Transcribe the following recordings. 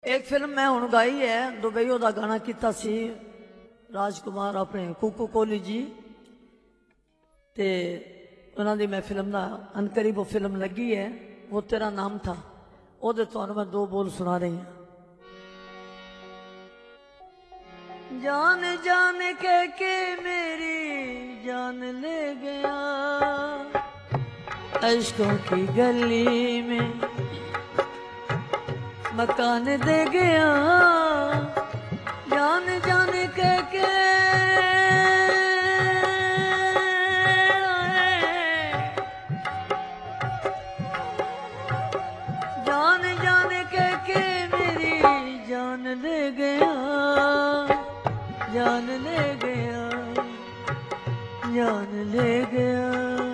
एक फिल्म मैं हूँ गाई है दुबईओ का गाना किया सी राजकुमार अपने कुकू कोहली जी ते उन्होंने मैं फिल्म का अनकरी वो फिल्म लगी है वो तेरा नाम था वो मैं दो बोल सुना रही हूँ। जान जान के मेरी जान ले गया अश्कों की गली में मकान दे गया जान जान के जान जान के मेरी जान ले गया जान ले गया जान ले गया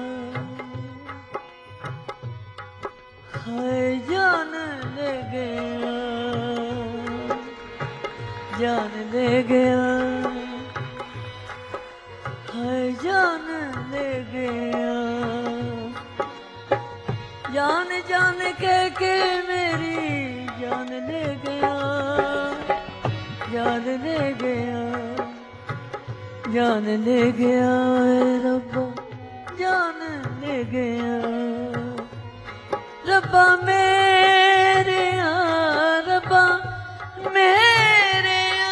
हाय जान ले गया जान ले गया हाय जान ले गया जान जान के मेरी जान ले गया जान ले गया जान ले गया रब्बा जान ले गया रब्बा मेरे रब्बा मेरे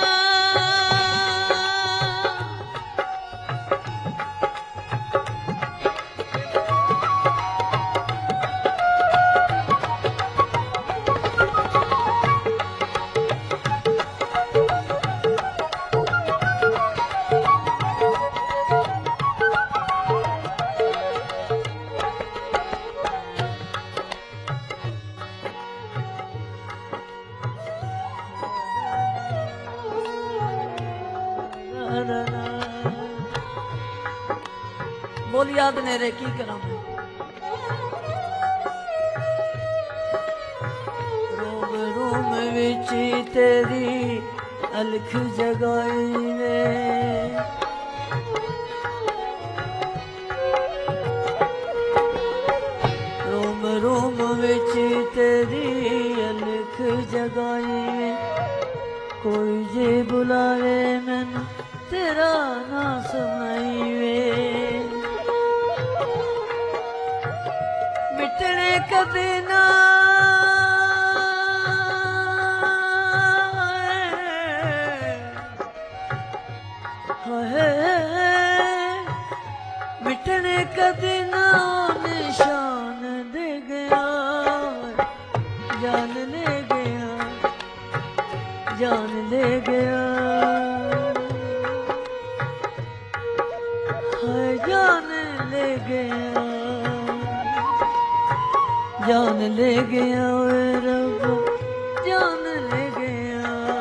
बोल याद नहीं रे की करा रोम रोम विच तेरी अलख जगाई में रोम रोम विच तेरी अलख जगाई में कोई जे बुलावे मैनू तेरा ना सुनाई वे मिटने कदे ना मिटने कदे ना निशान दे गया जान ले गया जान ले गया जान ले गया जान ले गया रब जान ले गया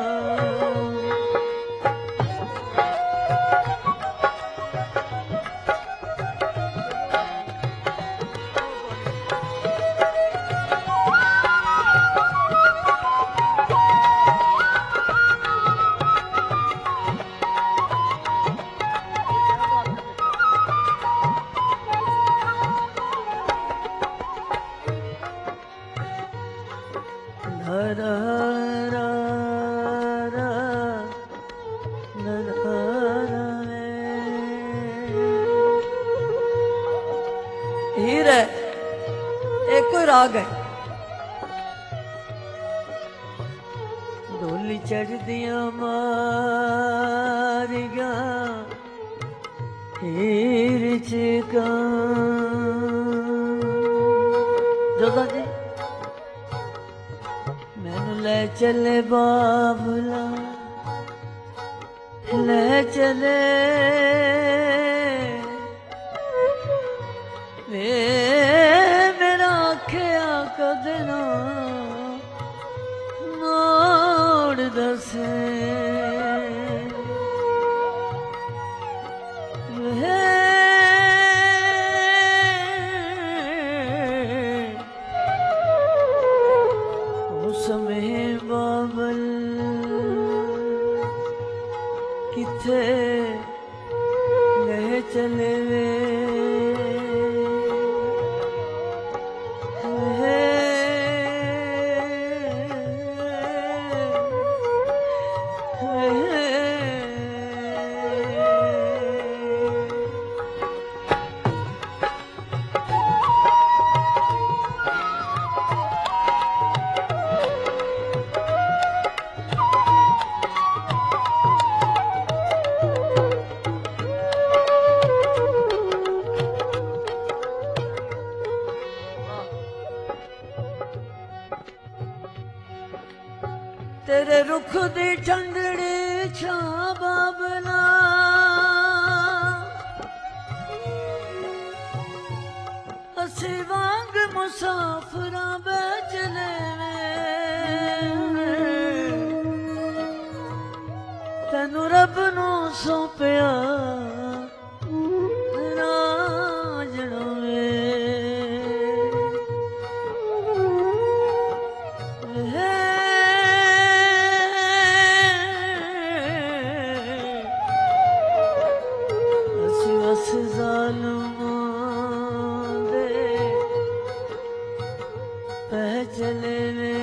हीर है एक कोई राग है डोली चढ़ दिया मारिया हीर चिका जोधा जी मैनू ले चले बाबुला ले चले मेरा आख्या कदे ना मोड़ दसे समय बाबल किथे ले चले वे तेरे रुख दी ठंडड़ी छा बाबला असी वांग मुसाफिरां बेचले तेनू रब नू सौंपिया राजड़ा वे असी वस ज़ालिमां दे पहचले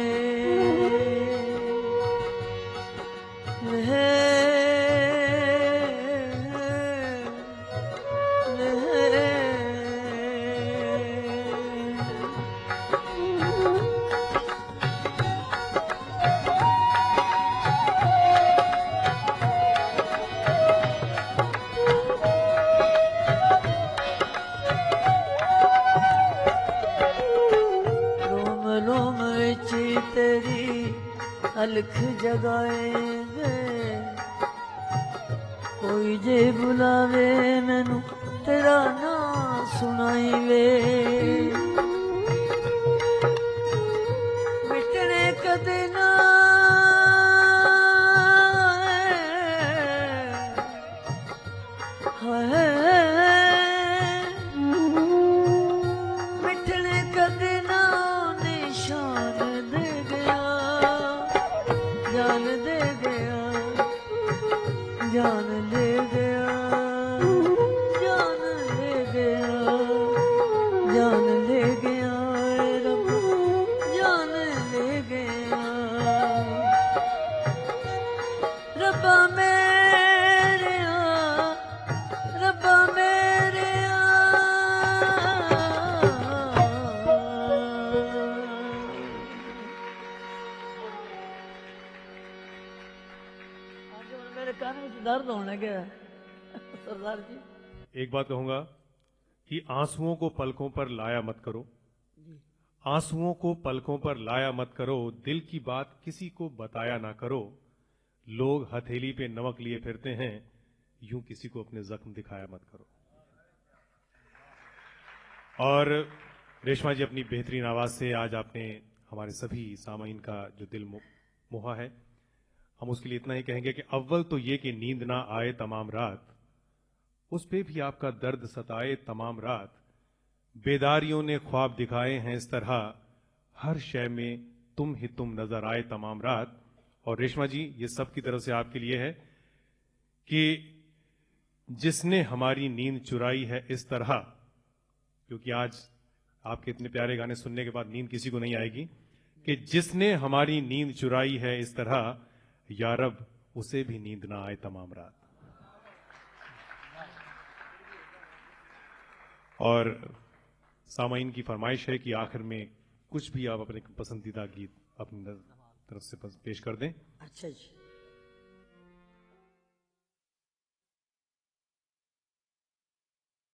तेरी अलख जगाए वे कोई जे बुलावे मैनू तेरा ना सुनाई वे मिटने कदे ना मिटने कदे ना निशान दे जान दे गया जान ले गया जान ले गया जान ले गया रब जान ले गया रब्बा मेरे रब्बा मेरे मेरे कान में दर्द होने गया सरदार जी। एक बात कहूंगा कि आंसुओं को पलकों पर लाया मत करो, आंसुओं को पलकों पर लाया मत करो, दिल की बात किसी को बताया ना करो। लोग हथेली पे नमक लिए फिरते हैं, यूं किसी को अपने जख्म दिखाया मत करो। और रेशमा जी अपनी बेहतरीन आवाज से आज आपने हमारे सभी सामाइन का जो दिल मोहा है, हम उसके लिए इतना ही कहेंगे कि अव्वल तो ये कि नींद ना आए तमाम रात, उस पे भी आपका दर्द सताए तमाम रात। बेदारियों ने ख्वाब दिखाए हैं इस तरह, हर शय में तुम ही तुम नजर आए तमाम रात। और रेशमा जी ये सब की तरफ से आपके लिए है कि जिसने हमारी नींद चुराई है इस तरह, क्योंकि आज आपके इतने प्यारे गाने सुनने के बाद नींद किसी को नहीं आएगी, कि जिसने हमारी नींद चुराई है इस तरह, या रब उसे भी नींद ना आए तमाम रात। और सामाइन की फरमाइश है कि आखिर में कुछ भी आप अपने पसंदीदा गीत अपनी तरफ से पेश कर दें। अच्छा जी।